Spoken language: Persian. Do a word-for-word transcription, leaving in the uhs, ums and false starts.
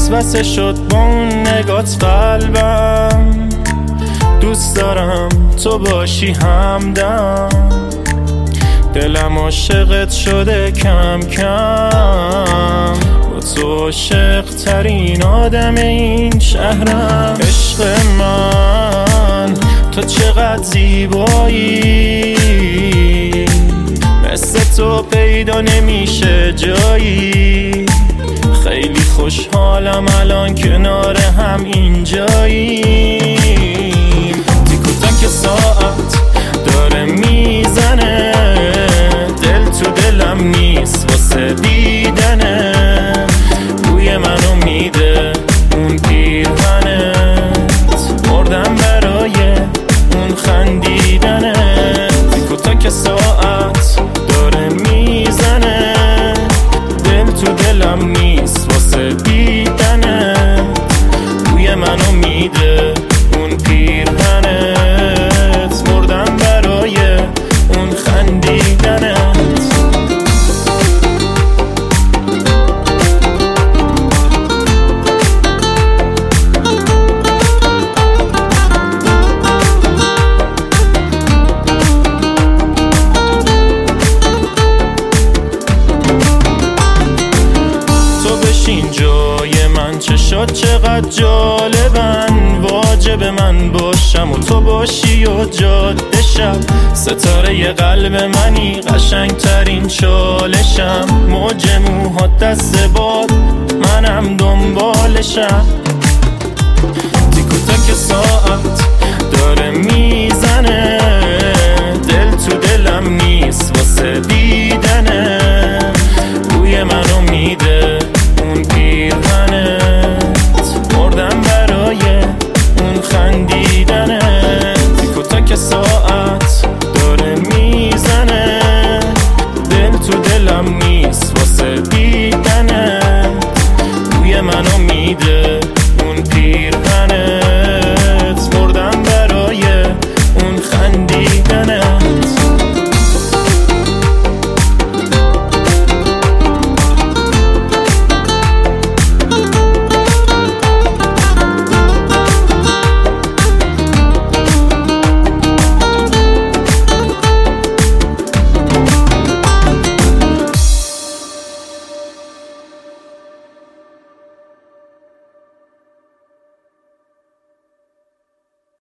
وسوسه شد با اون نگات قلبم. دوست دارم تو باشی همدم، دلم عاشقت شده کم کم. با تو عاشق ترین آدم این شهرم. عشق من تو چقدر زیبایی، مثل تو پیدا نمیشه جایی. خیلی خوشحالم الان کنار هم اینجاییم. تیکو تاک ساعت داره میزنه، دل تو دلم نیست واسه دیدنه. بوی منو میده اون پیرهنت، مردم برای اون خندیدنه. تیکو تاک ساعت داره میزنه، دل تو دلم نیست واسه دیدنه. بوی منو میده اون پیرهنت، مردم برای اون خندیدنت. این جای من چشات چقدر جالبن، واجب من باشم و تو باشی و جاده شب. ستاره قلب منی قشنگ ترین چالشم، موج موهات دست باد منم دنبالشم. تیکو تاک ساعت